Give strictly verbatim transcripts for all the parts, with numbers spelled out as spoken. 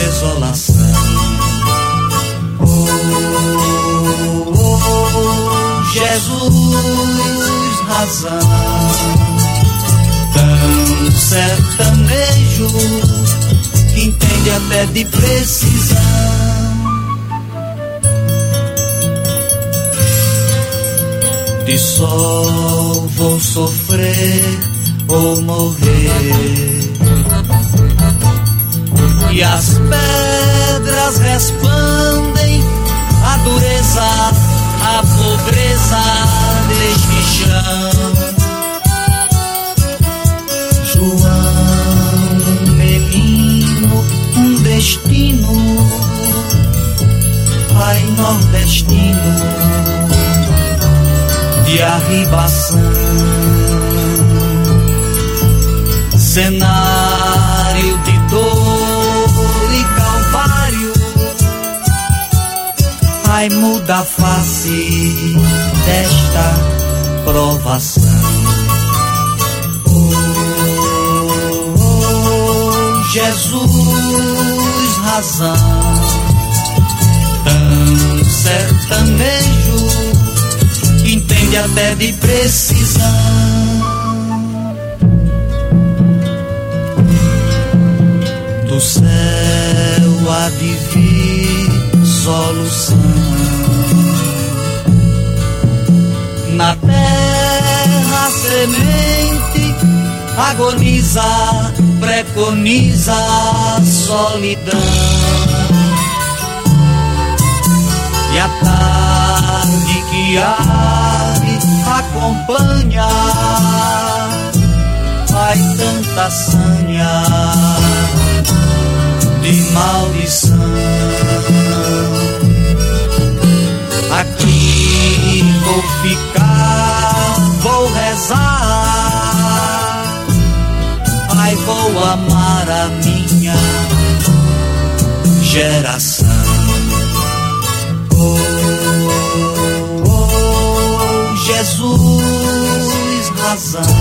desolação. Oh, oh, Jesus, razão, tão sertanejo que entende até de precisão. De sol vou sofrer ou morrer, e as pedras respondem a dureza, a pobreza deste chão. João, menino, um destino, pai nordestino de arribação, cenário de dor e calvário, ai muda a face desta provação. Oh, oh, Jesus, razão, tão sertanejo que entende até de precisão. Do céu há de vir solução, na terra a semente agoniza, preconiza a solidão, e a tarde que arde acompanha, ai tanta sanha de maldição. Aqui vou ficar, vou rezar, ai vou amar a minha geração. Oh, oh, Jesus, razão,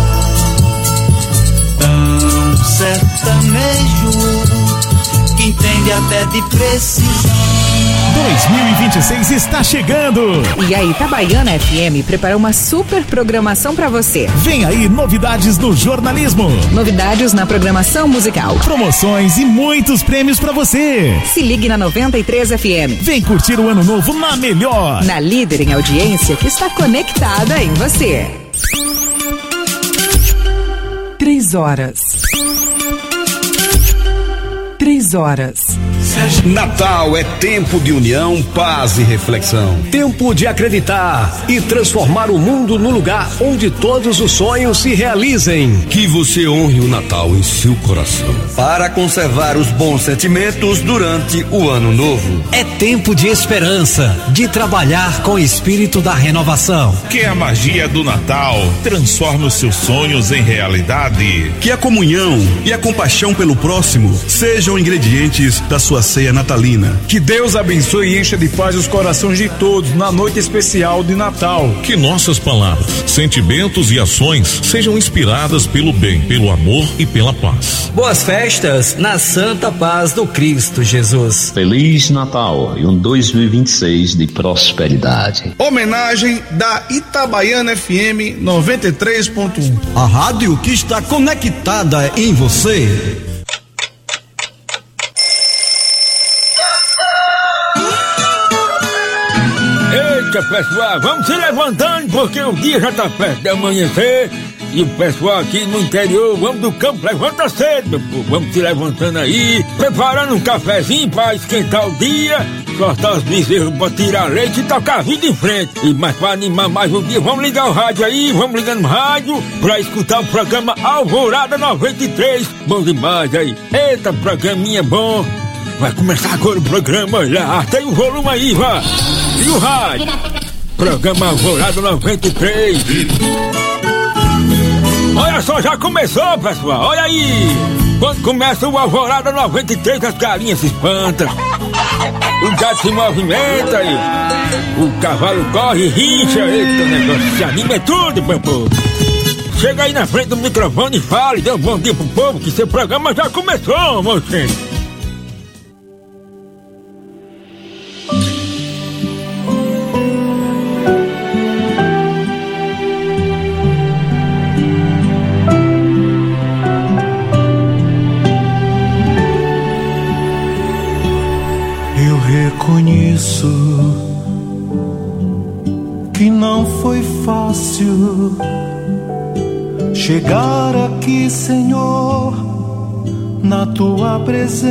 tão sertanejo que entende até de precisão. dois mil e vinte e seis está chegando. E a Itabaiana F M preparou uma super programação pra você. Vem aí novidades no jornalismo, novidades na programação musical, promoções e muitos prêmios pra você. Se ligue na noventa e três F M. Vem curtir o ano novo na melhor, na líder em audiência que está conectada em você. Três horas. Três horas. Natal é tempo de união, paz e reflexão. Tempo de acreditar e transformar o mundo no lugar onde todos os sonhos se realizem. Que você honre o Natal em seu coração, para conservar os bons sentimentos durante o ano novo. É tempo de esperança, de trabalhar com o espírito da renovação. Que a magia do Natal transforme os seus sonhos em realidade. Que a comunhão e a compaixão pelo próximo sejam ingredientes da sua ceia natalina. Que Deus abençoe e encha de paz os corações de todos na noite especial de Natal. Que nossas palavras, sentimentos e ações sejam inspiradas pelo bem, pelo amor e pela paz. Boas festas na santa paz do Cristo Jesus. Feliz Natal e um dois mil e vinte e seis de prosperidade. Homenagem da Itabaiana F M noventa e três ponto um. A rádio que está conectada em você. Eita, pessoal, vamos se levantando porque o dia já tá perto de amanhecer. E o pessoal aqui no interior, vamos do campo, levanta cedo, meu povo. Vamos se levantando aí, preparando um cafezinho pra esquentar o dia, cortar os bezerros pra tirar leite e tocar a vida em frente. E mais pra animar mais o dia, vamos ligar o rádio aí, vamos ligando o rádio pra escutar o programa Alvorada noventa e três. Bom demais aí. Eita, programinha bom. Vai começar agora o programa, já tem o volume aí, vá. E o rádio. Programa Alvorada noventa e três. Olha só, já começou, pessoal, olha aí. Quando começa o Alvorada noventa e três, as galinhas se espantam, o gato se movimenta, e o cavalo corre, rincha, eita, o negócio se anima, é tudo, meu povo. Chega aí na frente do microfone e fale, dê um bom dia pro povo, que seu programa já começou, moço. reconheço que não foi fácil chegar aqui, Senhor, na tua presença,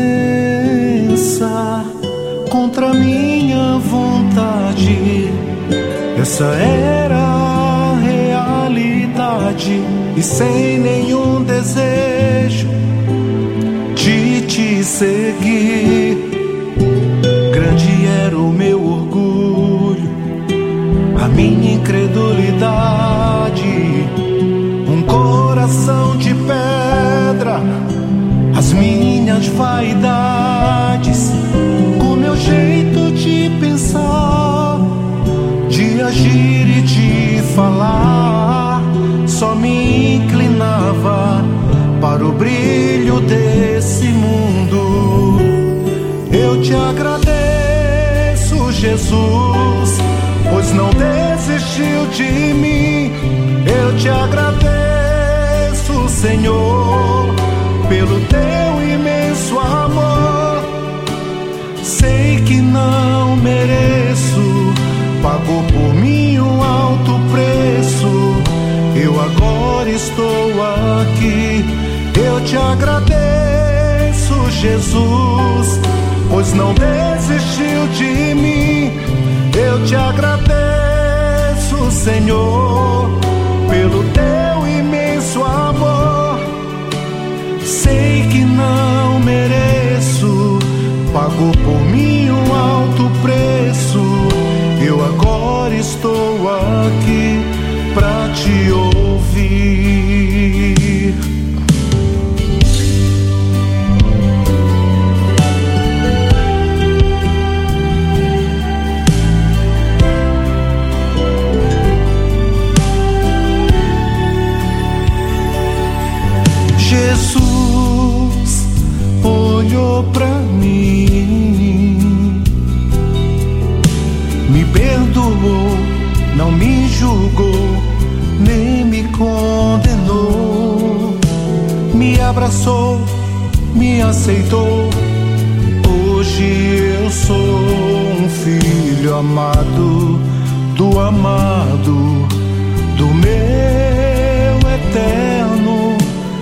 contra minha vontade. Essa era a realidade, e sem nenhum desejo de te seguir. Grande era o meu orgulho, a minha incredulidade, um coração de pedra, as minhas vaidades, o meu jeito de pensar, de agir e de falar, só me inclinava para o brilho desse mundo. Eu te agradeço, Jesus, pois não desistiu de mim. Eu te agradeço, Senhor, pelo teu imenso amor. Sei que não mereço, pagou por mim um alto preço. Eu agora estou aqui. Eu te agradeço, Jesus, pois não desistiu de mim. Eu te agradeço, Senhor, pelo teu imenso amor. Sei que não mereço, pagou por mim um alto preço. Eu agora estou aqui pra te ouvir. Jesus olhou pra mim, me perdoou, não me julgou, nem me condenou, me abraçou, me aceitou. Hoje eu sou um filho amado, do amado, do meu eterno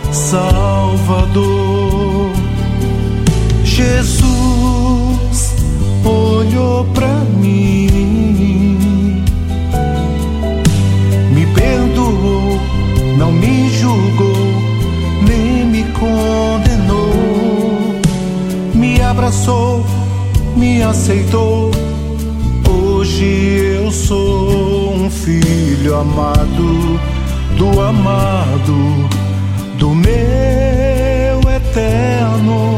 Salvador. Jesus olhou pra mim, me perdoou, não me julgou, nem me condenou, me abraçou, me aceitou. Hoje eu sou um filho amado, do amado, do meu eterno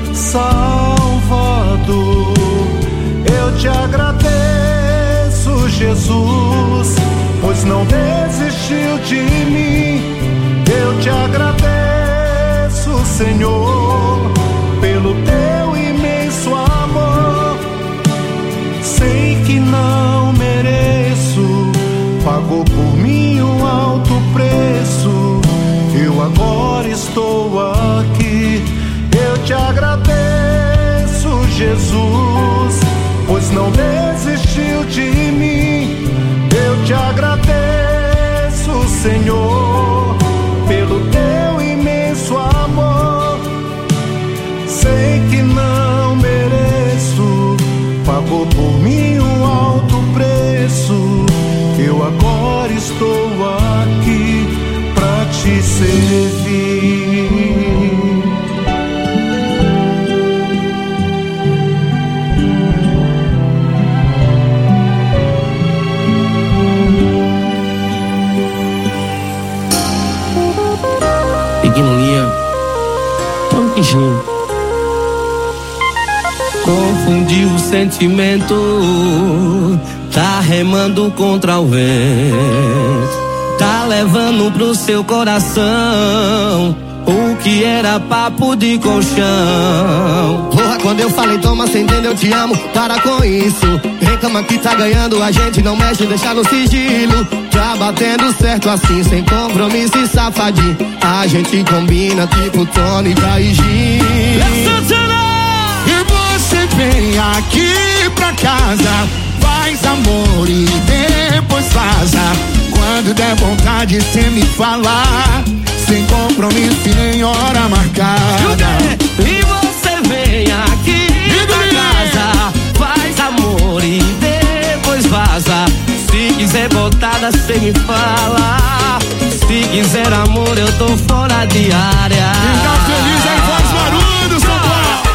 Salvador. Eu te agradeço, Jesus, pois não desistiu de mim. Eu te agradeço, Senhor, pelo teu imenso amor. Sei que não mereço, pagou por mim um alto preço. Eu agora estou aqui. Eu te agradeço, Jesus, pois não desistiu de mim. Eu te agradeço, Senhor, pelo teu imenso amor. Sei que não mereço, pagou por mim um alto preço. Eu agora estou aqui pra te servir. Pequenininha, tão queixinho. Confundiu o sentimento, tá remando contra o vento. Tá levando pro seu coração o que era papo de colchão. Porra, quando eu falei toma, cê entendeu, eu te amo, para com isso. Reclama que tá ganhando, a gente não mexe, deixa no sigilo. Tá batendo certo assim, sem compromisso e safadinho. A gente combina tipo Tony e Gil. E você vem aqui pra casa. Faz amor e depois vaza. Quando der vontade cê me falar, sem compromisso e nem hora marcada. E você vem aqui pra casa, faz amor e depois vaza. Se quiser botada cê me fala, se quiser amor eu tô fora de área. Quem tá feliz aí faz barulho, São Paulo.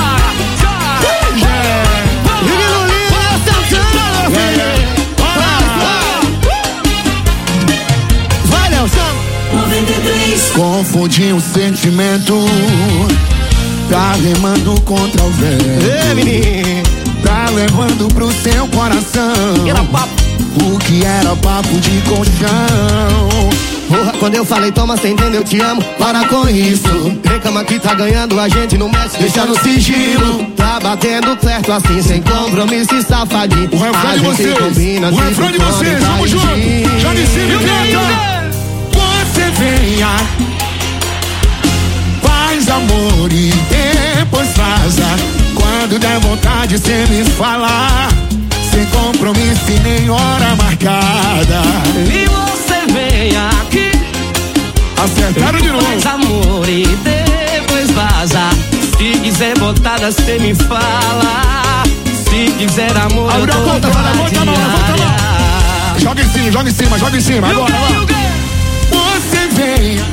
Confundi o sentimento, tá remando contra o vento. Ei, menino, tá levando pro seu coração era papo. O que era papo de colchão. Porra, quando eu falei toma, cê entendeu, eu te amo, para com isso. Reclama que tá ganhando, a gente não mexe, deixa no sigilo. Tá batendo certo assim, sem compromisso e safadinho. O refrão de vocês, combina, o refrão de vocês, vamos junto. Já me siga, você venha, faz amor e depois vaza. Quando der vontade cê me falar, sem compromisso e nem hora marcada. E você vem aqui, acertaram de novo. Faz amor e depois vaza. Se quiser botada cê me fala, se quiser amor eu tô levanta, levanta a mão, levanta a mão. Joga em cima, joga em cima, joga em cima. Agora, agora. Você venha,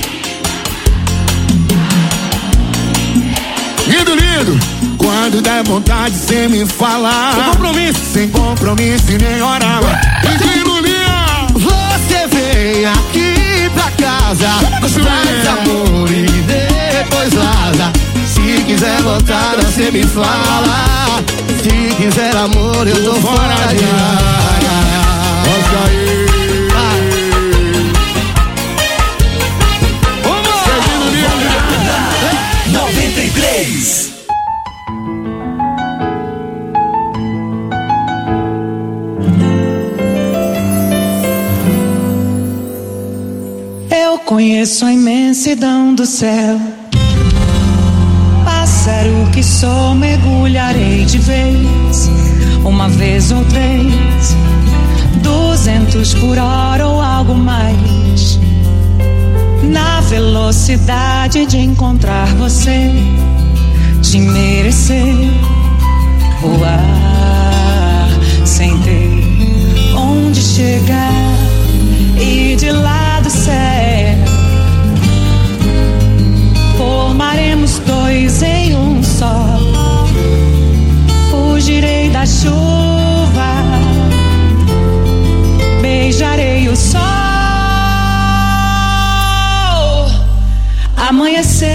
lindo, lindo. Quando der vontade cê me falar, sem compromisso, sem compromisso e nem hora. Lindo, lindo. Você vem aqui pra casa, faz amor e depois vaza. Se quiser botada cê me fala, se quiser amor eu tô fora de área. Mostra aí. noventa e três. Eu conheço a imensidão do céu, pássaro que sou, mergulharei de vez, uma vez ou três, duzentos por hora ou algo mais. Na velocidade de encontrar você, de merecer voar sem ter onde chegar, e de lá do céu formaremos dois em um só. Fugirei da chuva, beijarei o sol. Amanheceu,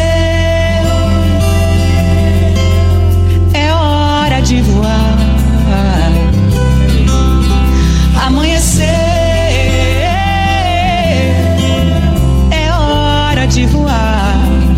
é hora de voar. Amanheceu, é hora de voar.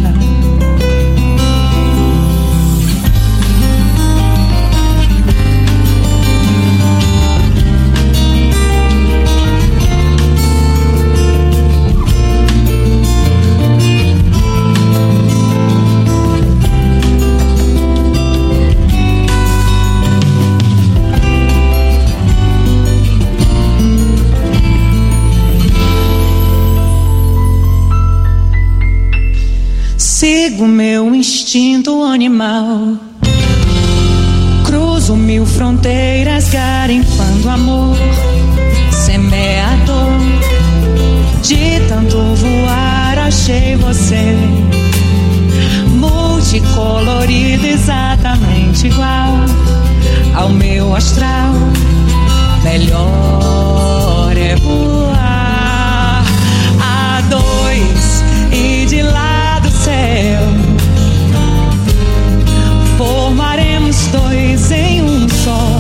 Sigo meu instinto animal, cruzo mil fronteiras, garimpando amor, semeador. De tanto voar achei você, multicolorido, exatamente igual ao meu astral. Melhor é voar a dois e de lá céu formaremos dois em um só.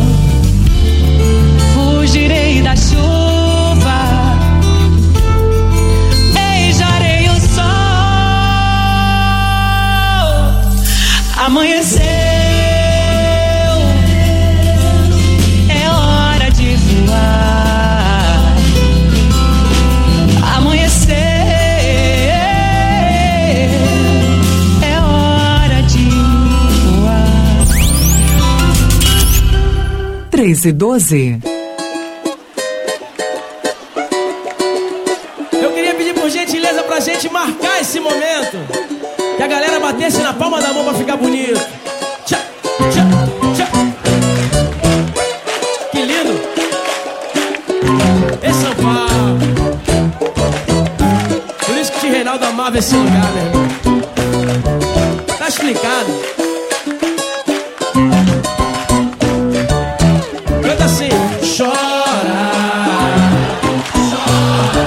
Fugirei da chuva, beijarei o sol. Amanheceu, é hora de voar. Amanheceu, três e doze. Eu queria pedir por gentileza pra gente marcar esse momento, que a galera batesse na palma da mão pra ficar bonito. Tchá, tchá, tchá. Que lindo. Esse São Paulo. Por isso que o tio Reinaldo amava esse lugar, meu irmão. Tá explicado. Canta assim. Chora, chora,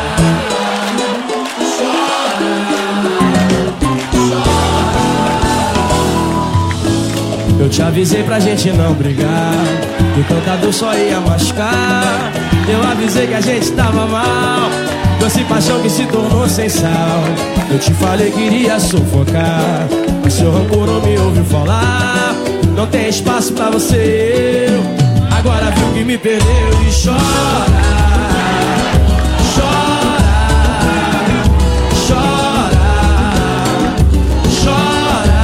chora, chora. Eu te avisei pra gente não brigar, que tanta dor só ia machucar. Eu avisei que a gente tava mal, doce paixão que se tornou sem sal. Eu te falei que iria sufocar, o seu rancor não me ouviu falar. Não tem espaço pra você, eu agora viu que me perdeu e chora, chora, chora, chora.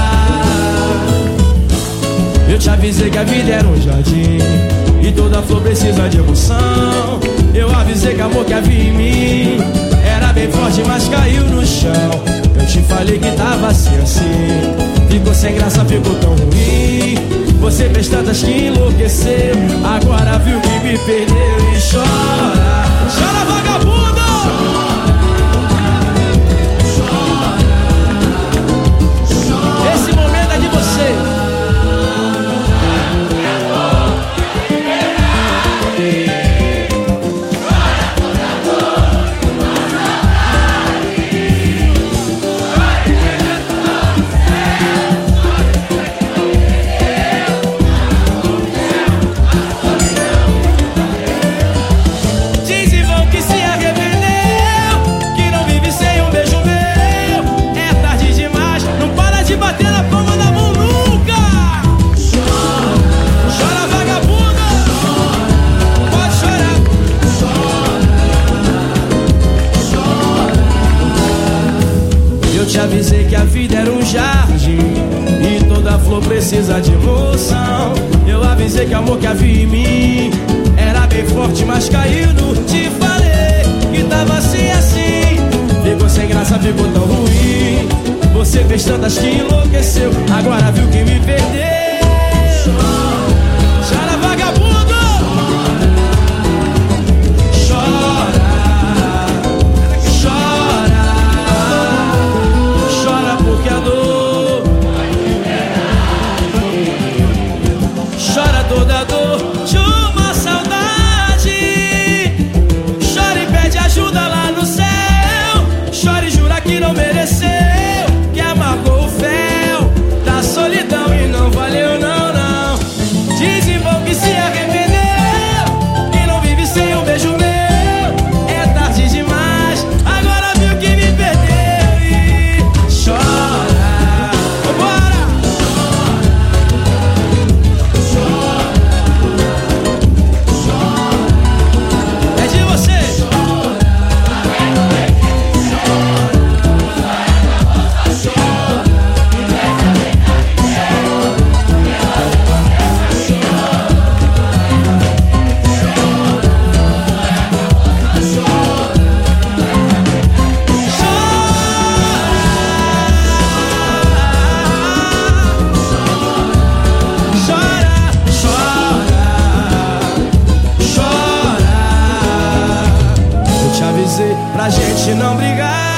Eu te avisei que a vida era um jardim e toda flor precisa de emoção. Eu avisei que o amor que havia em mim era bem forte, mas caiu no chão. Eu te falei que tava assim, assim. Ficou sem graça, ficou tão ruim. Você fez tantas que enlouqueceu, agora viu que me perdeu e chora. Chora, vagabundo! Chora, chora. Esse momento é de você. Te avisei que a vida era um jardim e toda flor precisa de emoção. Eu avisei que o amor que havia em mim era bem forte, mas caiu no... Te falei que tava assim, assim. Ficou sem graça, ficou tão ruim. Você fez tantas que enlouqueceu, agora viu que me perdeu. Chora, vagabundo! Chora, chora, chora porque a dor, chora toda a dor de uma saudade. Chora e pede ajuda lá no céu. Chora e jura que não mereceu, que amargou o fel da solidão e não valeu não, não. Desenvolve que se arrependeu, que não vive sem um beijo meu. É tarde demais, agora viu que me perdeu e chora. Vambora! Chora, chora, é de você. Pra gente não brigar.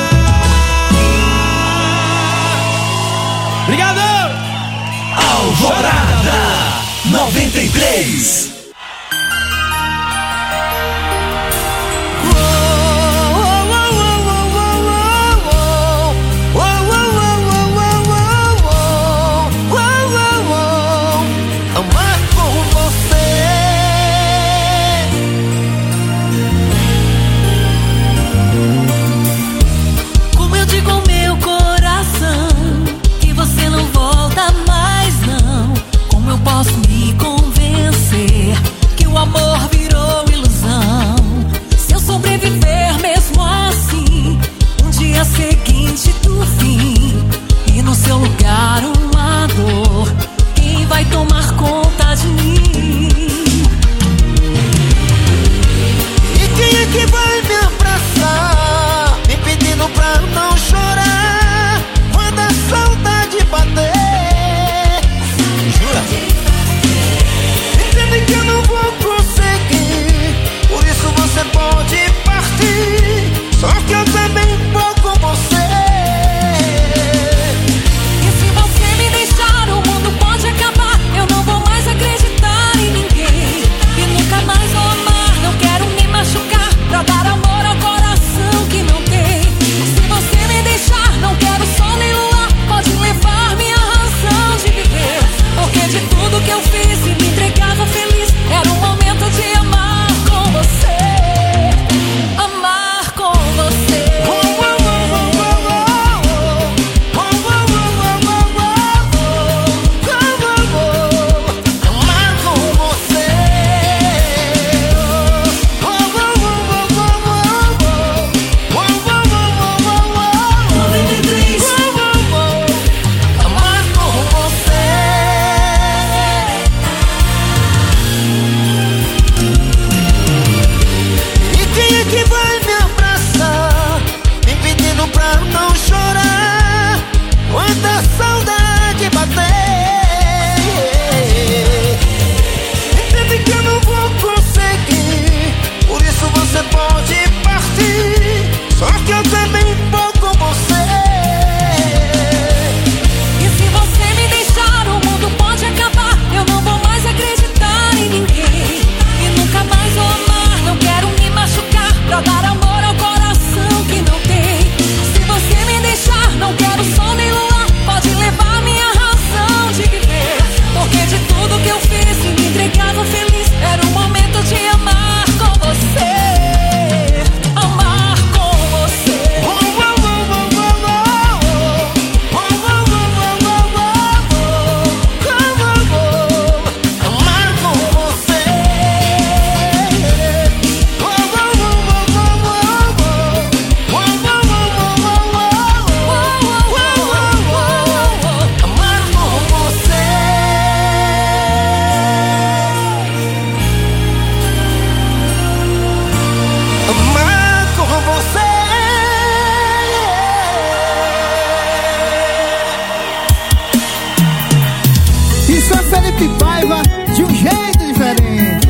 Obrigado! Alvorada noventa e três. Amar com você. Como eu digo ao meu coração que você não volta mais não. Como eu posso me convencer Felipe Paiva de um jeito diferente.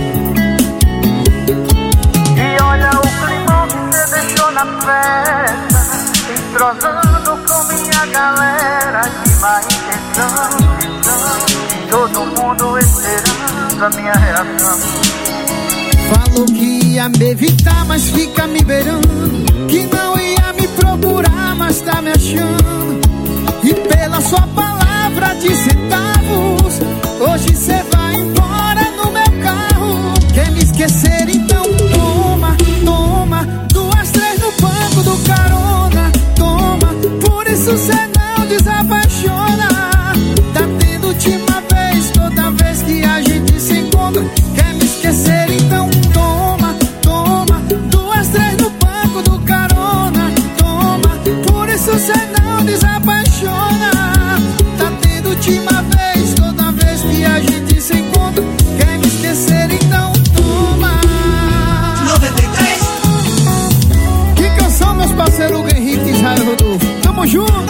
E olha o clima que você deixou na festa, entrosando com minha galera de má intenção. Todo mundo esperando a minha reação. Falou que ia me evitar, mas fica me beirando. Que não ia me procurar, mas tá me achando. E pela sua palavra de centavos, hoje cê vai embora no meu carro. Quer me esquecer, então toma, toma. Duas, três no banco do carona. Toma, por isso cê não desapaixona. Tá tendo última vez, toda vez que a gente se encontra. Quer me esquecer, então toma, toma. Duas, três no banco do carona. Toma, por isso cê não desapaixona. Tá tendo última vez, toda vez que a gente se encontra. Quer me esquecer, então toma. noventa e três. Que canção, meus parceiros Hugo Henrique e Israel Rodolfo. Tamo junto.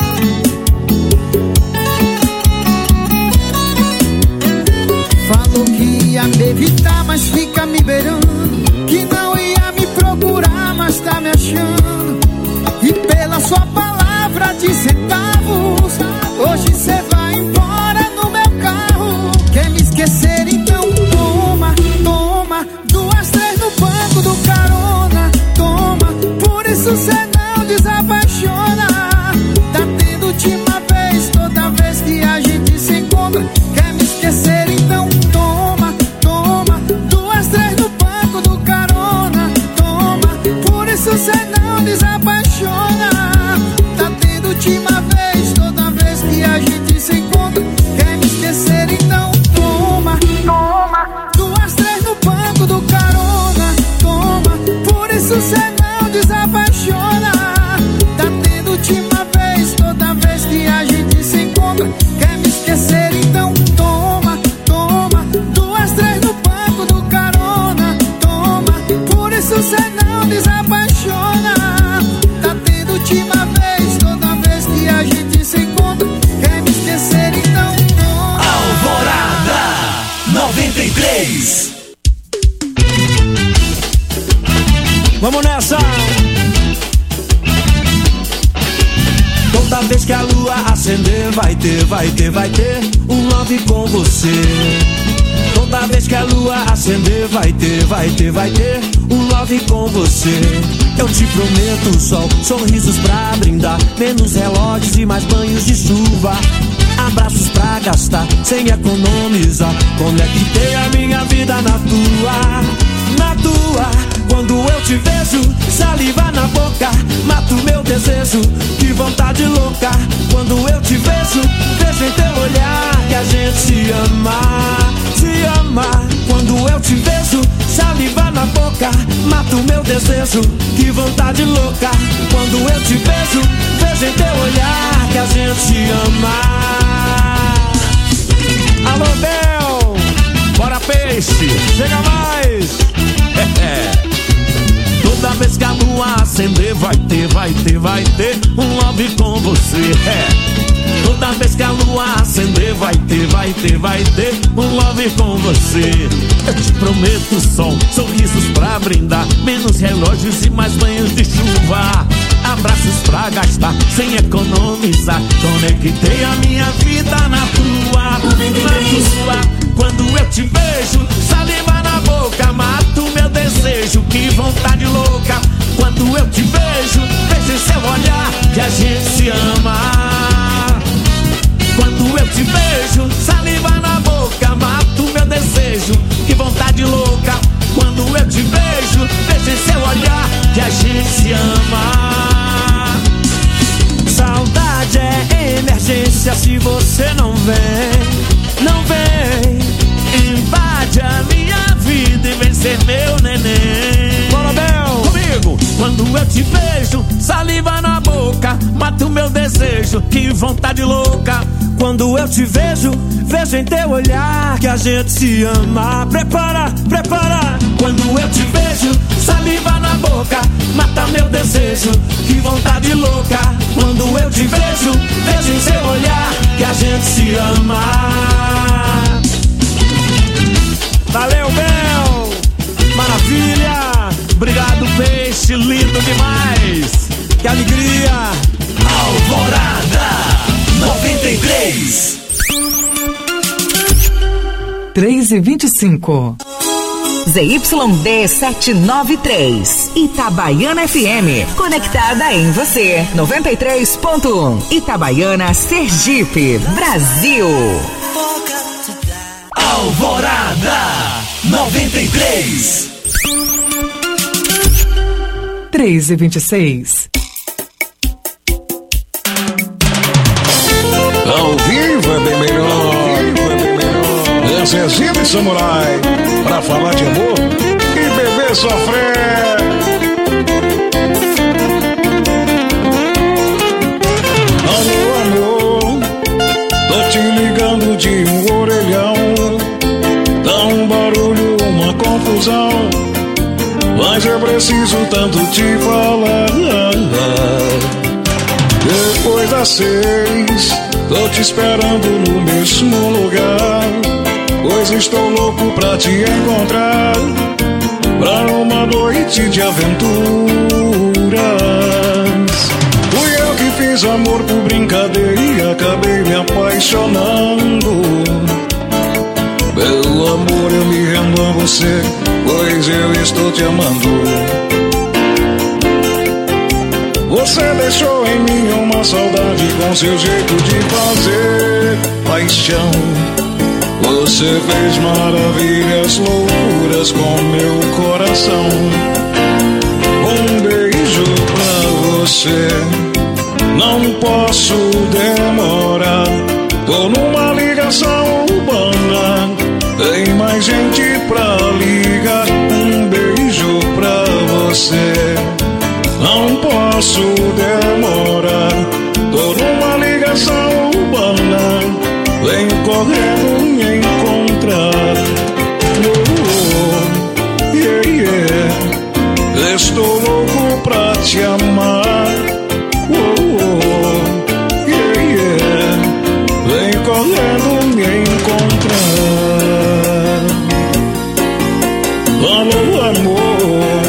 Falou que ia me evitar, mas fica me beirando. Que não ia me procurar, mas tá me achando. E pela sua palavra de centavos, hoje cê vai embora no meu carro. Quer me esquecer, então toma, toma. Duas, três no banco do carona. Toma, por isso cê não desapaixona. Tá tendo última vez, toda vez que a gente se encontra. Quer me esquecer, então toma, toma. Duas, três no banco do carona. Toma, por isso cê não desapaixona. Tá tendo última vez, toda vez que a gente se encontra. Quer me esquecer, então toma, toma. Duas, três no banco do carona. Toma, por isso cê não desapaixona. Tá tendo última vez, toda vez que a gente se encontra. Quer me esquecer, então toma, toma. Duas, três no banco do carona. Toma, por isso cê não desapaixona. Tá tendo última vez, toda vez que a gente se encontra. Quer me esquecer, então toma. Alvorada noventa e três. Vamos nessa! Toda vez que a lua acender, vai ter, vai ter, vai ter um love com você. Toda vez que a lua acender, vai ter, vai ter, vai ter um love com você. Eu te prometo sol, sorrisos pra brindar, menos relógios e mais banhos de chuva. Abraços pra gastar, sem economizar. Conectei a minha vida na tua, na tua. Quando eu te vejo, saliva na boca, mato meu desejo, que vontade louca. Quando eu te vejo, vejo em teu olhar que a gente se ama, se ama. Quando eu te vejo, saliva na boca, mato meu desejo, que vontade louca. Quando eu te vejo, vejo em teu olhar que a gente se ama. Alô, Bel, bora peixe, chega mais. Toda vez que a lua acender, vai ter, vai ter, vai ter um love com você. É. Toda vez que a lua acender, vai ter, vai ter, vai ter um love com você. Eu te prometo sol, sorrisos pra brindar, menos relógios e mais banhos de chuva. Abraços pra gastar, sem economizar. Conectei a minha vida na tua, na tua. Quando eu te vejo, saliva na boca, mato meu desejo, que vontade louca. Quando eu te vejo, vejo em seu olhar que a gente se ama. Quando eu te vejo, saliva na boca, mato meu desejo, que vontade louca. Quando eu te vejo, vejo em seu olhar que a gente se ama. Saudade é emergência, se você não vem, não vem. Invade a minha vida e vem ser meu neném. Bora, Bel, comigo! Quando eu te vejo, saliva na boca, mato meu desejo, que vontade louca. Quando eu te vejo, vejo em teu olhar que a gente se ama. Prepara, prepara! Quando eu te vejo, saliva na boca, mata meu desejo, que vontade louca. Quando eu te vejo, vejo em seu olhar que a gente se ama. demais. Que alegria. Alvorada noventa e três. três e vinte e cinco. Z Y D setecentos e noventa e três. Itabaiana F M. Conectada em você. noventa e três ponto um. Itabaiana, Sergipe, Brasil. Alvorada noventa e três. três e vinte e seis. Ao vivo é bem melhor. Essa é Zilda e Samurai, pra falar de amor e beber sofrer. Alô, alô, tô te ligando de um orelhão. Dá um barulho, uma confusão, mas eu preciso tanto te falar. Depois das seis, tô te esperando no mesmo lugar, pois estou louco pra te encontrar, pra uma noite de aventuras. Fui eu que fiz amor por brincadeira e acabei me apaixonando. Meu amor, eu me rendo a você, pois eu estou te amando. Você deixou em mim uma saudade com seu jeito de fazer paixão. Você fez maravilhas, loucuras com meu coração. Um beijo pra você, não posso demorar. Tô numa ligação urbana, tem mais gente pra ligar. Um beijo pra você, não posso demorar. Tô numa ligação urbana, vem correndo me encontrar. Oh, oh, yeah, yeah. Estou louco pra te amar. Oh, oh, yeah, yeah. Vem correndo me encontrar. Alô, amor.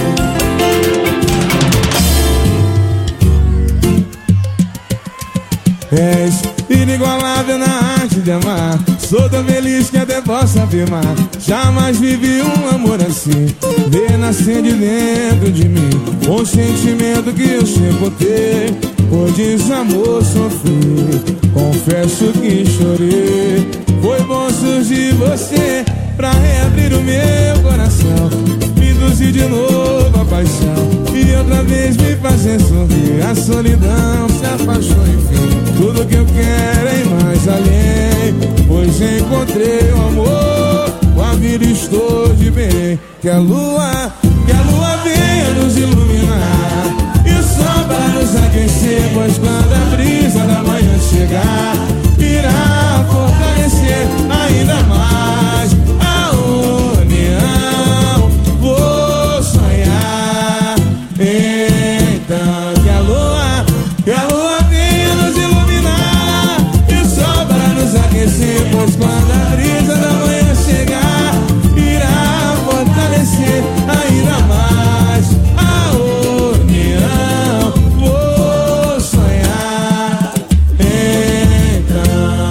És inigualável na arte de amar. Sou tão feliz que até posso afirmar, jamais vivi um amor assim. Ver nascer de dentro de mim um sentimento que eu sempre ter. Por desamor sofri, confesso que chorei. Foi bom surgir você pra reabrir o meu coração, me induzir de novo a paixão e outra vez me fazer sorrir. A solidão se afastou, enfim. Tudo que eu quero é ir mais além, pois encontrei o amor. Com a vida estou de bem. Que a lua, que a lua venha nos iluminar e o sol para nos aquecer, pois quando a brisa da manhã chegar, irá fortalecer ainda mais a união. Vou sonhar então que a lua, que a lua venha nos iluminar e o sol para nos aquecer, pois quando a brisa da manhã chegar, irá fortalecer ainda mais a união. Vou sonhar então.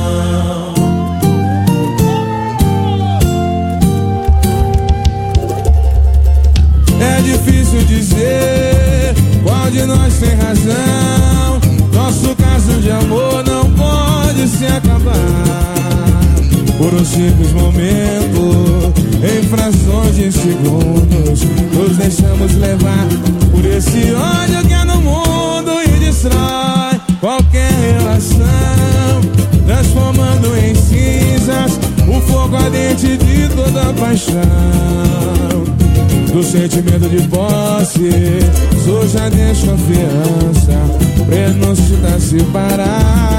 É difícil dizer qual de nós tem razão. Nosso caso de amor não pode se acabar por um simples momento. Em frações de segundos nos deixamos levar por esse ódio que há no mundo e destrói qualquer relação, transformando em cinzas o fogo ardente de toda a paixão. Do sentimento de posse surge a desconfiança, prenúncio da separação.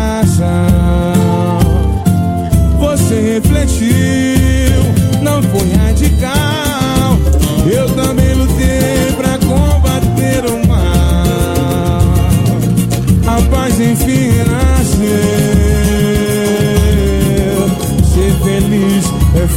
Você refletiu, não foi radical. Eu também lutei pra combater o mal. A paz enfim nasceu. Ser feliz é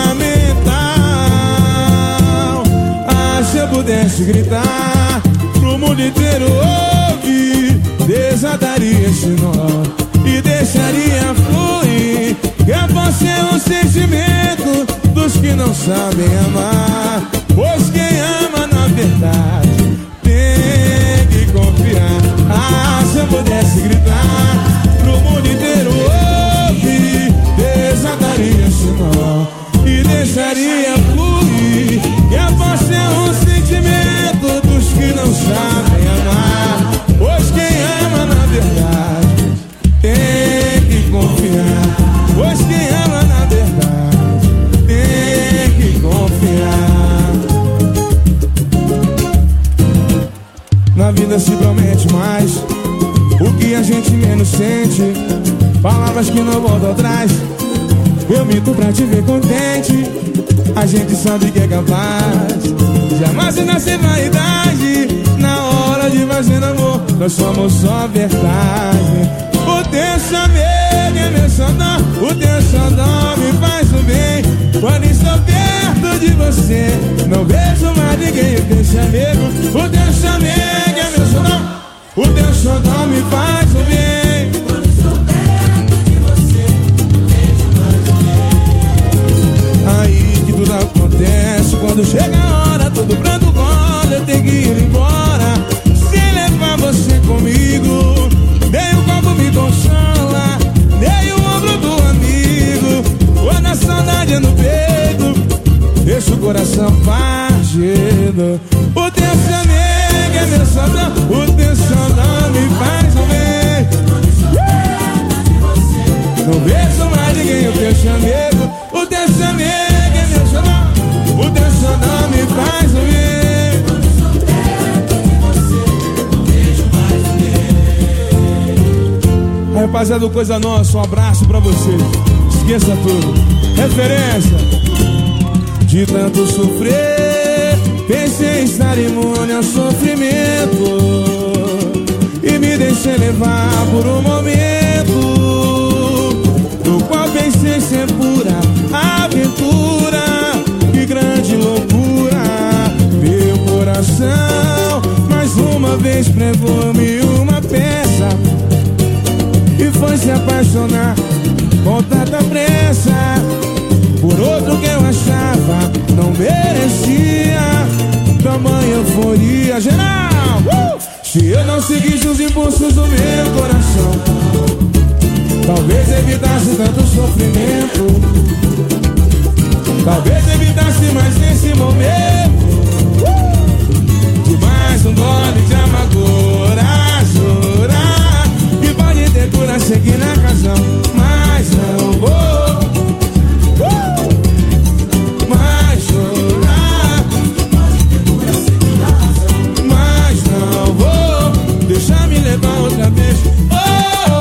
fundamental. Ah, se eu pudesse gritar pro mundo inteiro ouvir, desataria esse nó e deixaria fluir. Que amor é um sentimento dos que não sabem amar, pois quem ama na verdade tem que confiar. Ah, se eu pudesse gritar pro mundo inteiro ouvir, desataria esse nó e deixaria fluir. Que amor é um sentimento dos que não sabem amar, pois quem ama na verdade tem que confiar. Pois quem ama na verdade tem que confiar. Na vida se promete mais o que a gente menos sente, palavras que não voltam atrás. Eu minto pra te ver contente, a gente sabe que é capaz. Jamais nasce vaidade na hora de fazer amor, nós somos só verdade. O teu chamego é meu xodó, o teu xodó me faz o bem. Quando estou perto de você, não vejo mais ninguém. O teu chamego, o teu chamego é meu xodó, o teu xodó me faz o bem. Quando estou perto de você, não vejo mais ninguém. Aí que tudo acontece, quando chega a hora, tudo pranto corre, eu tenho que ir embora. Se levar você comigo, nem o copo me consola, nem o ombro do amigo. Quando a saudade é no peito, deixa o coração partido. O teu chamego é meu xodó, o teu xodó me faz o bem. Não vejo mais ninguém. O teu chamego, o teu chamego é meu xodó, o teu xodó me faz o bem. Rapaziada do Coisa Nossa, um abraço pra vocês. Esqueça tudo. Referência. De tanto sofrer, pensei em estar imune ao sofrimento e me deixei levar por um momento no qual pensei ser pura aventura. Que grande loucura, meu coração mais uma vez pregou-me uma peça e foi se apaixonar com tanta pressa por outro que eu achava não merecia tamanha euforia. Geral, uh! Se eu não seguisse os impulsos do meu coração, talvez evitasse tanto sofrimento, talvez evitasse mais nesse momento uh! de mais um gole de amargura, jurar que pode ter cura, seguir na razão, mas não vou uh! mais chorar, mas não vou deixar me levar outra vez. Oh, oh,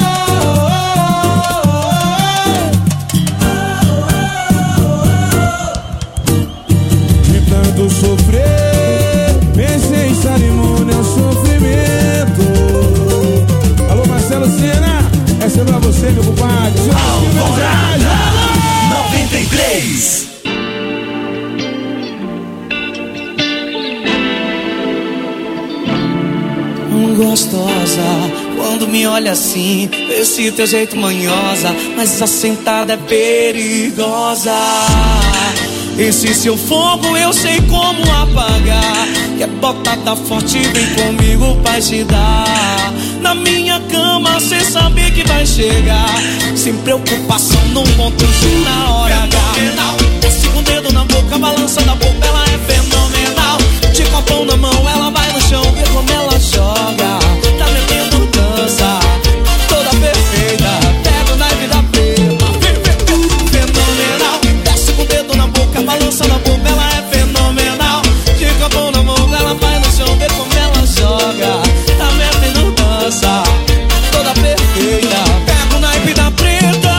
oh, oh, oh. De tanto sofrer, pensei em estar imune ao sofrimento. Alô, Marcelo Sena, essa é pra você, meu compadre. Alvorada noventa e três. Gostosa, quando me olha assim, esse teu jeito manhosa, mas a sentada é perigosa. Esse seu fogo eu sei como apagar, que é botada forte, vem comigo pra te dar. Na minha cama cê sabe que vai chegar, sem preocupação no ponto G na hora H. Desce com o dedo na boca, balançando a boca, ela é fenomenal. De copão na mão, ela vai no chão, vê como ela joga. Tá metendo dança, toda perfeita, pega o naipe da preta, fenomenal. Desce com o dedo na boca, balançando a boca, ela é fenomenal. De copão na mão, ela vai no chão, vê como ela joga. Tá metendo dança, toda perfeita, pega o naipe da preta.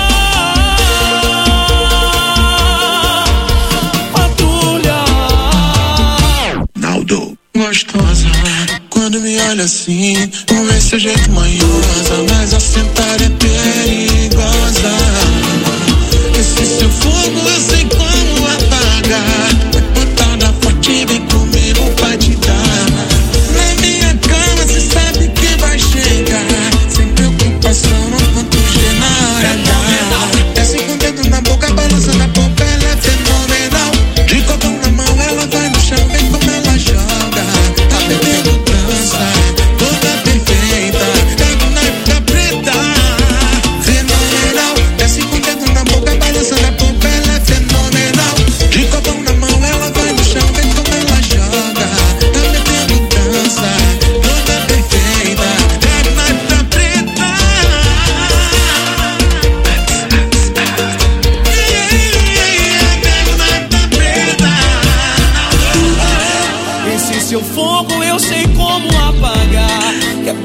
Gostosa, quando me olha assim, com esse jeito manhosa, mas a sentada é perigosa. Esse seu fogo eu sei como apagar, botada forte, vem comigo pra te dar.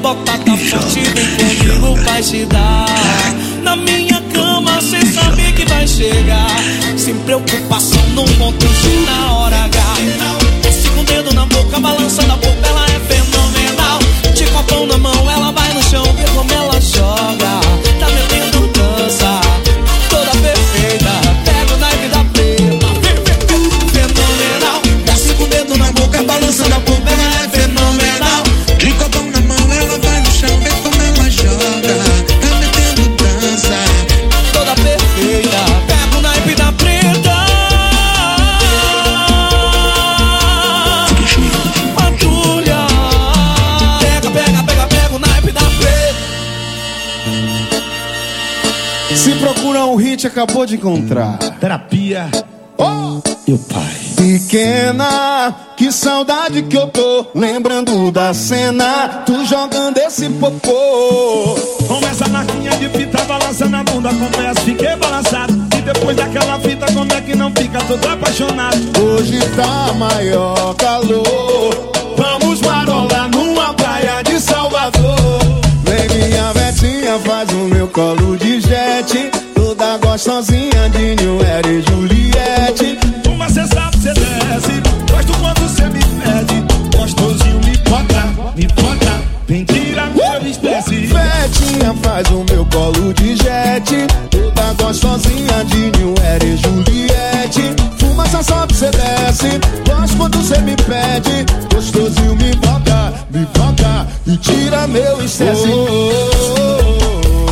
batata forte, vem comigo, vai te dar. Na minha cama, cê sabe que vai chegar. Sem preocupação, no ponto G, na hora H. Desce com o dedo na boca, balançando a boca, ela é fenomenal. De copão na mão, ela vai no chão, vê como ela joga. Tá metendo dança, toda perfeita. Pega o naipe da preta, fenomenal. Desce com o dedo na boca, balançando a boca, ela é fenomenal. De copão na mão, ela vai no chão, vê como ela joga. Tá metendo dança, toda perfeita. Pega o naipe da preta. Patrulha. Pega, pega, pega, pega o naipe da preta. Se procura um hit, acabou de encontrar. Terapia. Oh! E o pai? Pequena, que saudade que eu tô, lembrando da cena, tu jogando esse popô. Com essa marquinha de fita balançando a bunda, confesso, fiquei balançado. E depois daquela fita, como é que não fica todo apaixonado? Hoje tá maior calor, vamos marolar numa praia de Salvador. Neguinha Betinha faz o meu colo de jet, toda gostosinha de Newera e Juliette. Uma cê sabe, cê desce, gosto quando cê me pede. Gostosinho me bota, me bota, vem tirar meu espécie. Betinha faz o meu colo de jet, toda gostosinha de Newera e Juliette. Fuma, só sobe, cê desce, gosto quando cê me pede. Gostosinho me bota, me bota e tira meu estresse. Oh, oh, oh,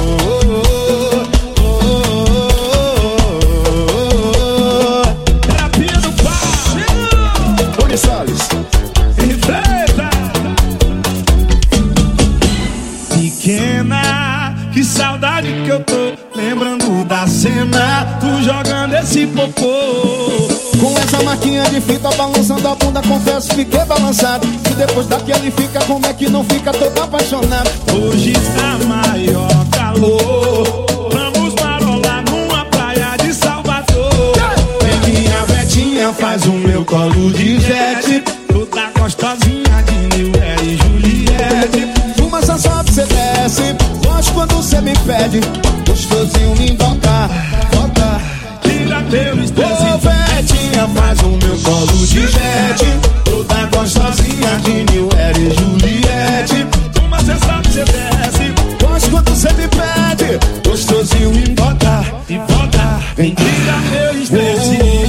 que saudade que eu tô, lembrando da cena, tu jogando esse popô. Com essa marquinha de fita balançando a bunda, confesso, fiquei balançado. E depois daquele fica, como é que não fica todo apaixonado? Hoje tá maior calor, vamos marolar numa praia de Salvador. Vem minha Betinha faz o meu colo de jet, toda gostosinha de Newera e Juliette. Fuma, só sobe, cê desce, gosto quando cê me pede. Gostosinho me toca, toca, tira meu estresse. Ô Betinha faz o meu colo de jet, toda gostosinha de Newera e Juliette. Fuma, cê sabe, cê desce, gosto quando cê me pede. Gostosinho me toca, e volta, vem tira meu estresse.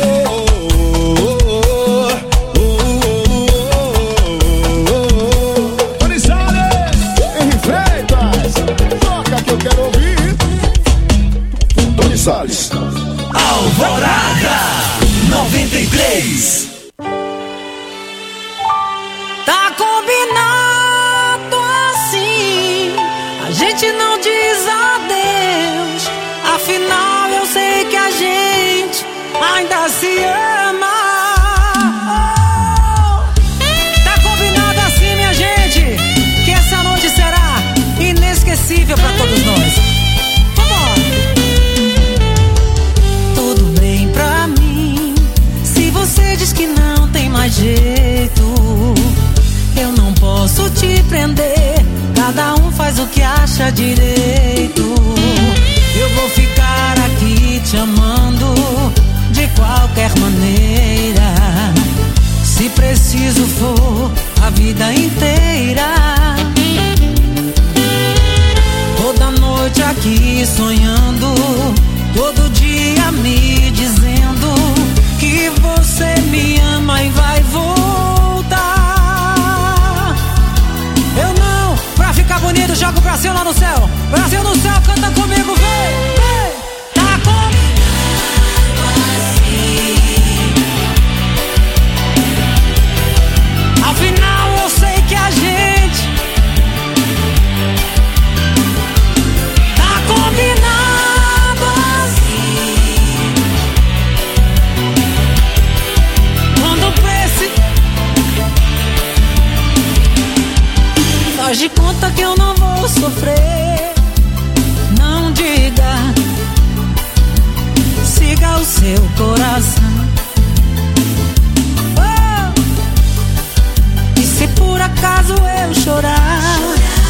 Salles. Alvorada noventa e três. Tá combinado assim, a gente não diz adeus. Afinal eu sei que a gente ainda se ama. Oh. Tá combinado assim, minha gente, que essa noite será inesquecível pra todos nós. Você diz que não tem mais jeito, eu não posso te prender, cada um faz o que acha direito. Eu vou ficar aqui te amando de qualquer maneira, se preciso for a vida inteira. Toda noite aqui sonhando, todo dia me dizendo que você me ama e vai voltar. Eu não, pra ficar bonito, joga o Brasil lá no céu. Brasil no céu, canta comigo, vem, vem. Tá combinado assim. Afinal eu sei que a gente tá combinado assim. Faz de conta que eu não vou sofrer. Não diga, siga o seu coração. Oh. E se por acaso eu chorar,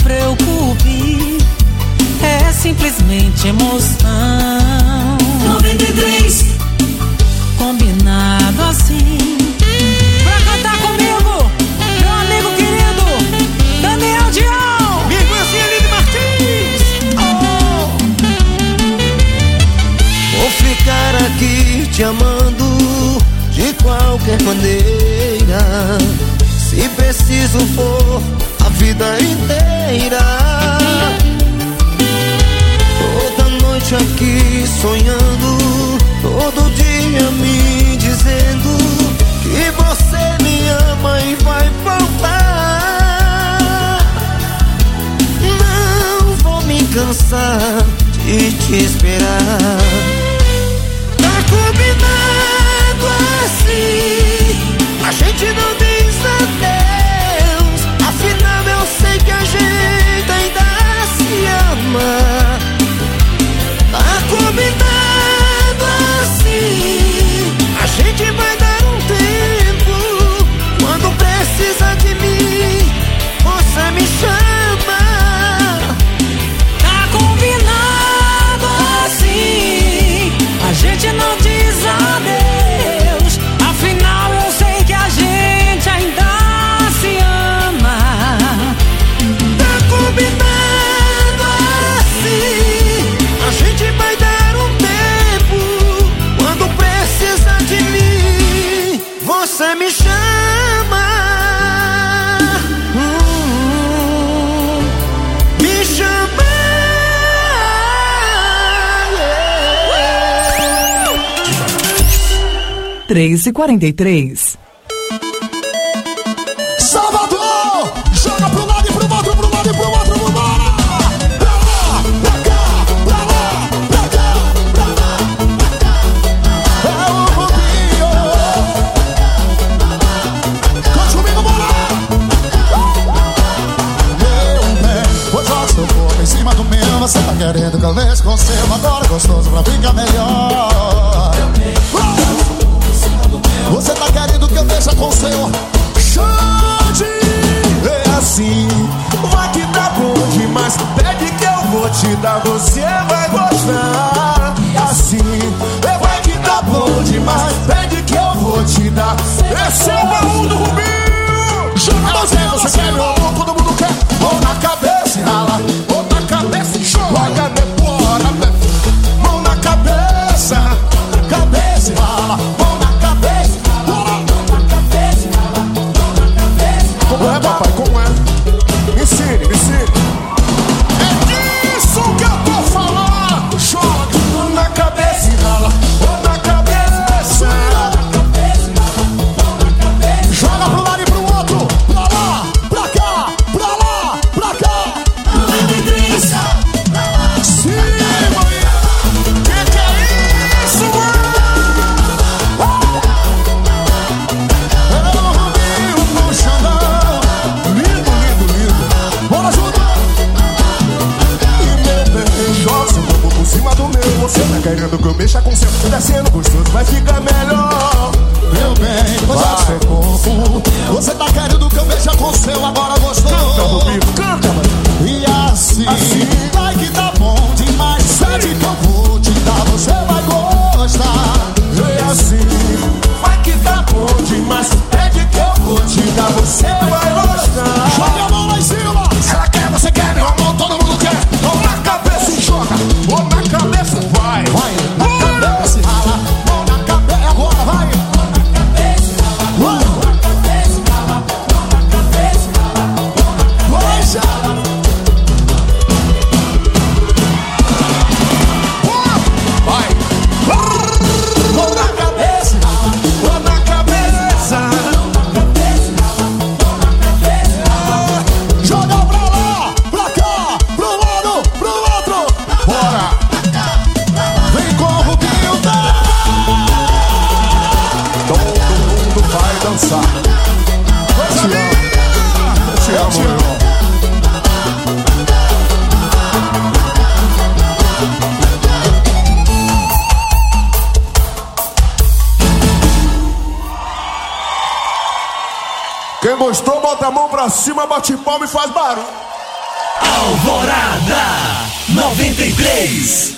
preocupe, é simplesmente emoção. noventa e três. Combinado assim. Pra cantar comigo, meu amigo querido Daniel Dion, minha irmãzinha Lili Martins. Oh. Vou ficar aqui te amando de qualquer maneira, se preciso for a vida inteira. Toda noite aqui sonhando, todo dia me dizendo que você me ama e vai voltar. Não vou me cansar de te esperar. Tá combinado assim, a gente não diz adeus. Afinal eu sei que a gente ainda se ama. Tá combinado assim, a gente vai dar um tempo. Quando precisa de mim, você me chama. Tá combinado assim, a gente não diz adeus. Afinal eu sei que a gente ainda se ama. Tá combinado assim, a gente vai dar um tempo. Quando precisa de mim, você me chama. Hum, me chama. três e quarenta e três. Salvador! Joga pro lado e pro outro, pro lado e pro outro, pro lado! Pra lá, pra cá, pra lá, pra cá, pra lá, pra cá. É o Rubinho! Cante comigo, bora! Meu bem, hoje eu seu corpo em cima do meu. Você tá querendo que eu mexa com o seu. Agora gostoso pra ficar melhor. Você tá querendo que eu deixe com o seu. Xande, é assim, vai que tá bom demais. Pede que eu vou te dar, você vai gostar. Assim, é vai que tá bom demais. Pede que eu vou te dar. Esse é o baú do Rubinho. Joga você, você quer meu amor, todo mundo quer. Mão na cabeça e rala, mão na cabeça e joga nebora. Mão na cabeça, cabeça e rala. Como é, papai? Como é? Me ensine, me ensine. É disso que eu tô falando. Joga na cabeça e rala. Ou na cabeça. Joga pro lado e pro outro. Pra lá, pra cá, pra lá, pra cá. Sim, mãe. Que que é isso, mãe? É o Rubinho no Xandão. Lindo, lindo, lindo. Bora junto. E meu bem, joga seu corpo por cima do meu. Você tá querendo que eu mexa com seu. Descendo gostoso, vai ficar melhor. Meu bem, joga seu corpo. Você tá querendo que eu mexa com seu. Agora gostou. Canta, Rubinho, canta, mano. E assim, assim, vai que tá bom demais. Sente que eu vou te dar, você vai gostar. E assim, vai que tá bom demais. Pede que eu vou te dar, você vai gostar. Joga a mão lá em cima. Ela quer, você quer, meu amor, todo mundo quer. Mão na cabeça e joga. Mão na cabeça, vai. Vai, na cabeça e rala. Mão na cabeça, agora vai. Mão na cabeça e rala. Mão na cabeça e rala. Mão na cabeça e rala. Vai já. Vai. Mão na cabeça e rala. Mão na cabeça. Joga pra lá, pra cá, pro lado, pro outro. Bora. Vem com o Rubinho, tá? Todo mundo vai dançar. Eu te amo, eu te amo, meu irmão. Quem gostou, bota a mão pra cima, bate palma e faz barulho. Alvorada noventa e três.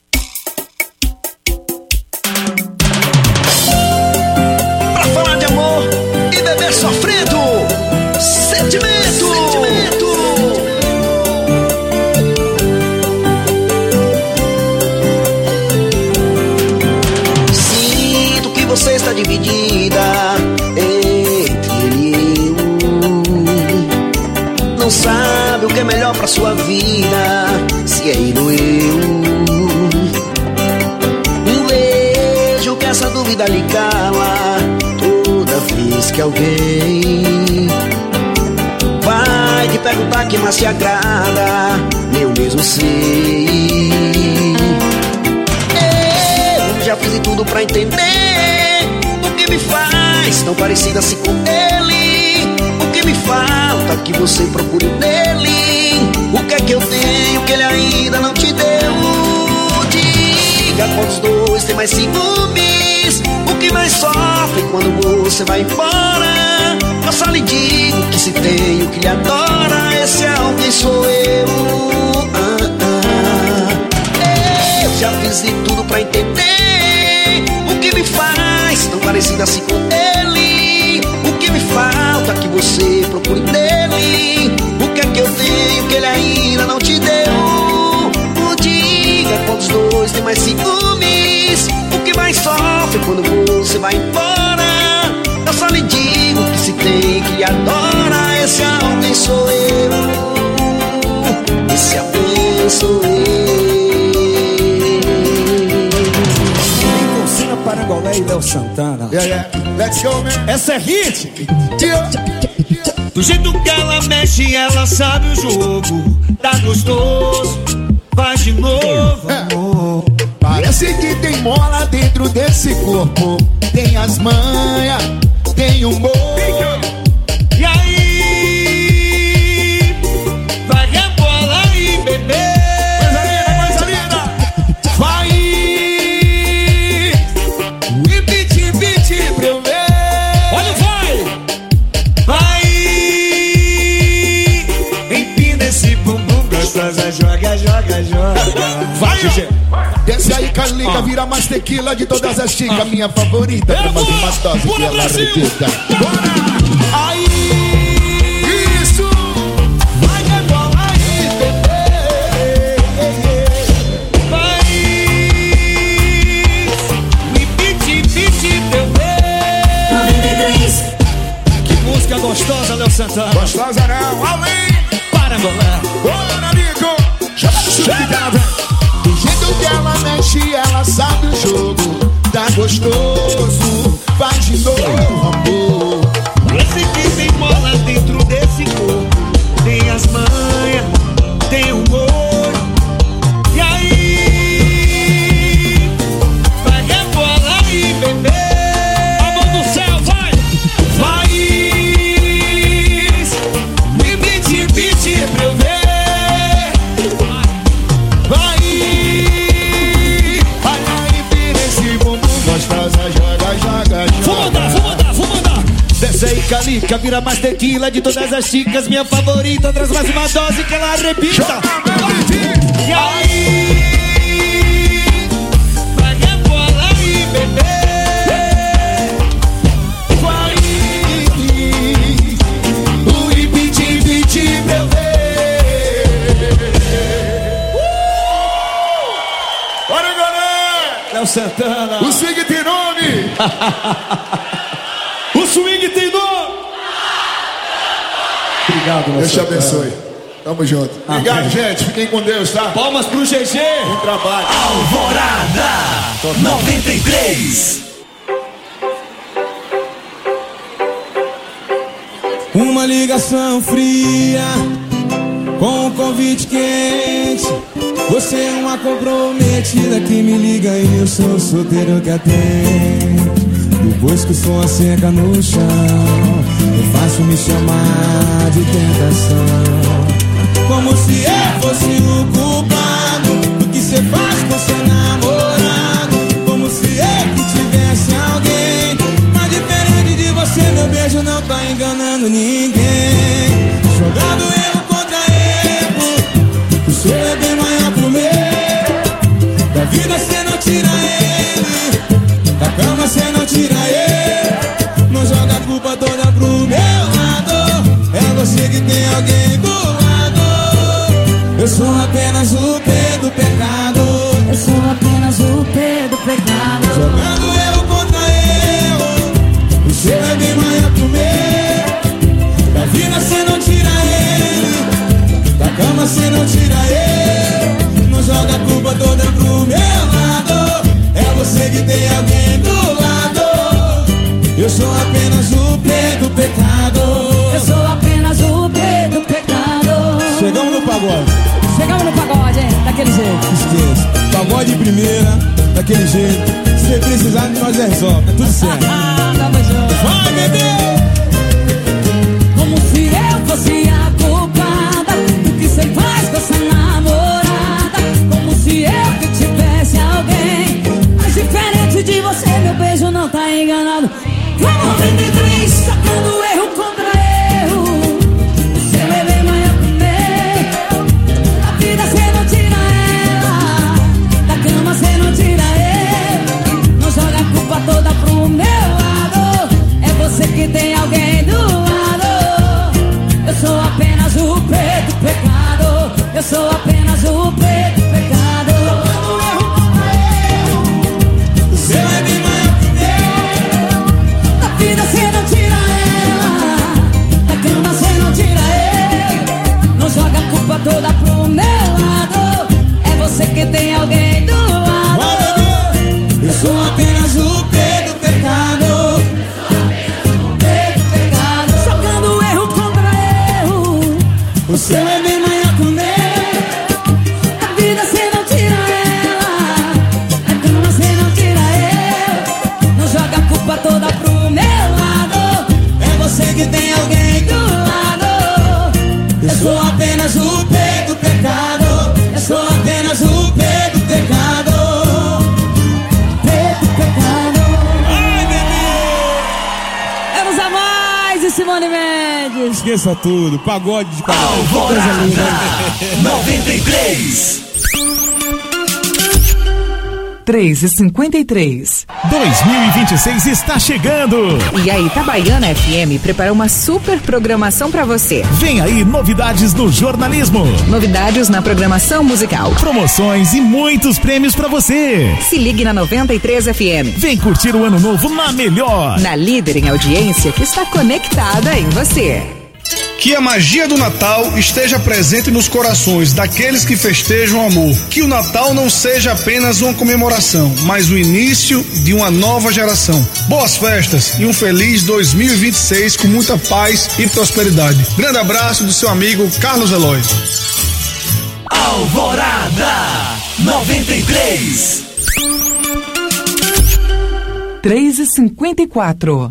Pra falar de amor e beber sofrendo, sentimento. sentimento. Sinto que você está dividida entre ele e eu. Não sabe o que é melhor pra sua vida, se é ele ou eu. Vejo que essa dúvida lhe cala toda vez que alguém vai te perguntar quem mais te agrada, eu mesmo sei. Eu já fiz de tudo pra entender o que me faz tão parecida assim com ele. O que me falta que você procure nele. O que é que eu tenho que ele ainda não te deu? Diga qual dos dois tem mais ciúmes, o que mais sofre quando você vai embora. Eu só lhe digo que se tem o que lhe adora, esse alguém sou eu. ah, ah. Eu já fiz de tudo pra entender o que me faz tão parecida assim com ele. O que me falta que você procure nele. O que é que eu tenho que ele ainda não te deu? Diga qual dos dois tem mais ciúmes, o que mais sofre quando você vai embora. Eu só lhe digo que se tem que lhe adora, esse alguém sou eu. Esse alguém sou eu. Lincoln, Parangolé e Léo Santana. Yeah, yeah. Let's go, man. Essa é hit. Do jeito que ela mexe, ela sabe o jogo. Tá gostoso, faz de novo, amor. Parece que tem mola dentro desse corpo. Tem as manhas, tem humor. E aí, vai rebola e beber. Coisa linda, coisa linda. Vai e piti, piti pra eu ver. Olha, vai. Vai, empina esse bumbum gostosa. Joga, joga, joga. Vai, Gê. Desce aí, Calica, vira mais tequila de todas as chicas. Ah. Minha favorita, pra mais uma dose que ela repita. Bora! Aí! Isso! Vai rebolar e beber. Vai! Me piti, piti, teu bem. noventa e três. Que música gostosa, Léo Santana. Gostosa não, além! Para, Golé. Bora, Nico! Chega! Do jeito que ela mexe, ela sabe o jogo. Tá gostoso, faz de novo, amor. Parece que tem bola dentro desse corpo. Tem as manhas, tem o humor. E aí, vai rebolar e beber. A mão do céu, vai! Vai! Me piti, piti pra eu ver. Vai! Olha aí, vira esse bumbum gostosa, joga, joga, joga. Vou mandar, vou mandar, vou mandar. Desce aí, Calica, vira mais tequila de todas as chicas. Minha favorita, traz mais uma dose que ela repita. E aí, vai rebolar e beber. Vai! O ipiti, piti pra eu ver. Bora, galera! Léo Santana. O swing tem nome! O swing tem nome! Obrigado, Léo Deus te Santana. abençoe. Tamo junto. Obrigado, Amém. gente. Fiquem com Deus, tá? Palmas pro G G. Bom trabalho. Alvorada noventa e três. Uma ligação fria com um convite quente. Você é uma comprometida que me liga e eu sou o solteiro que atende. Depois que o som seca no chão, eu faço me chamar de tentação. Como se eu fosse o culpado do que você faz com seu namorado. Como se eu que tivesse alguém. Mas diferente de você, meu beijo não tá enganando ninguém. Jogando erro contra erro, daquele jeito. Esqueça. Pagode de primeira, daquele jeito. Se você precisar, nós resolve. Tá tudo certo. Ah, tamo junto. Vai, bebê! Como se eu fosse a culpada do que você faz com essa namorada. Como se eu que tivesse alguém. Mas diferente de você, meu beijo não tá enganado. noventa e três, sacando erro contra erro. Você bebê, mas eu comer. Da vida cê não tira ela, da cama cê não tira ele. Não joga a culpa toda pro meu lado. É você que tem alguém do lado. Eu sou apenas o preto pecado. Eu sou apenas o preto pecado. Você vai me Vida cê não tira ela, da cama cê não tira ele. Não joga a culpa toda pro meu lado. É você que tem alguém do lado. Eu sou apenas o Pedro pecado. Pedro pecado. Jogando erro contra erro. Você é bem maior que da vida cê não tira ela, da cama cê não tira ele. Não joga a culpa toda pro você que tem alguém do lado. Eu sou apenas o Pedro pecado. Eu sou apenas o Pedro pecado. Pedro pecado. Ai, bebê! Vamos a mais e Simone Mendes. Esqueça tudo, pagode de carro. Alvorada noventa e três. três e cinquenta e três. dois mil e vinte e seis está chegando. E a Itabaiana F M preparou uma super programação pra você. Vem aí novidades no jornalismo. Novidades na programação musical. Promoções e muitos prêmios pra você. Se ligue na noventa e três F M. Vem curtir o ano novo na melhor. Na líder em audiência que está conectada em você. Que a magia do Natal esteja presente nos corações daqueles que festejam o amor. Que o Natal não seja apenas uma comemoração, mas o início de uma nova geração. Boas festas e um feliz dois mil e vinte e seis com muita paz e prosperidade. Grande abraço do seu amigo Carlos Eloy. Alvorada noventa e três. três e cinquenta e quatro.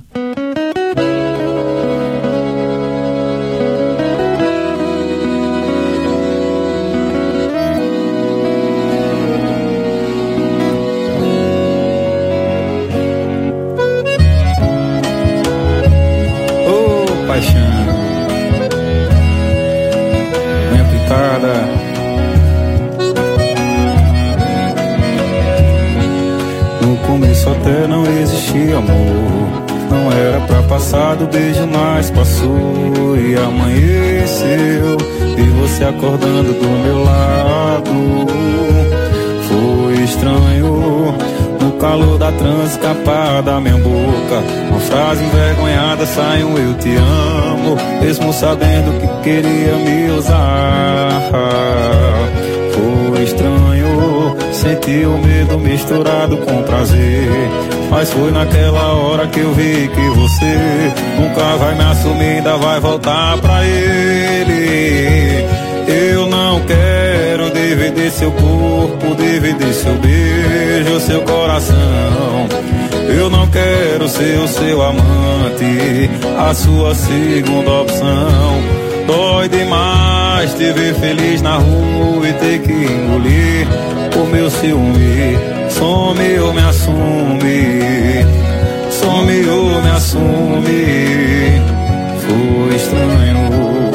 No começo até não existia amor. Não era pra passar do beijo, mas passou e amanheceu. E você acordando do meu lado. Foi estranho. No calor da trans escapar da minha boca. Uma frase envergonhada sai um eu te amo. Mesmo sabendo que queria me usar. Foi estranho. Senti o medo misturado com prazer. Mas foi naquela hora que eu vi que você nunca vai me assumir, ainda vai voltar pra ele. Eu não quero dividir seu corpo, dividir seu beijo, seu coração. Eu não quero ser o seu amante, a sua segunda opção. Dói demais te ver feliz na rua e ter que engolir o meu ciúme. Some ou me assume, some ou me assume. Foi estranho.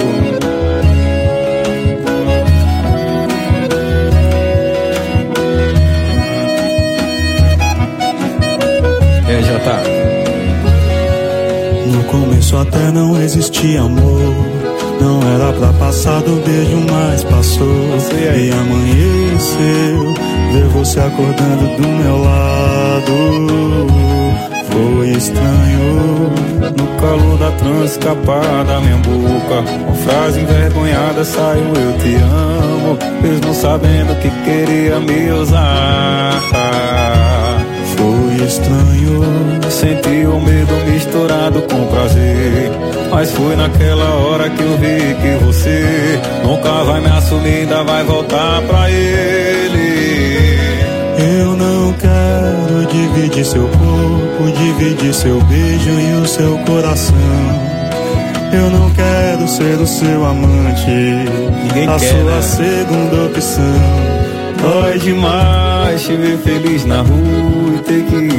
É, já tá. No começo até não existia amor. Não era pra passar do beijo, mas passou. E amanheceu, ver você acordando do meu lado. Foi estranho. No calor da trans escapar da minha boca. Uma frase envergonhada saiu eu te amo. Mesmo sabendo que queria me usar. Foi estranho. Senti o medo misturado com prazer. Mas foi naquela hora que eu vi que você nunca vai me assumir, ainda vai voltar pra ele. Eu não quero dividir seu corpo, dividir seu beijo e o seu coração. Eu não quero ser o seu amante, ninguém a quer, sua né? segunda opção. Dói demais te ver feliz na rua e ter que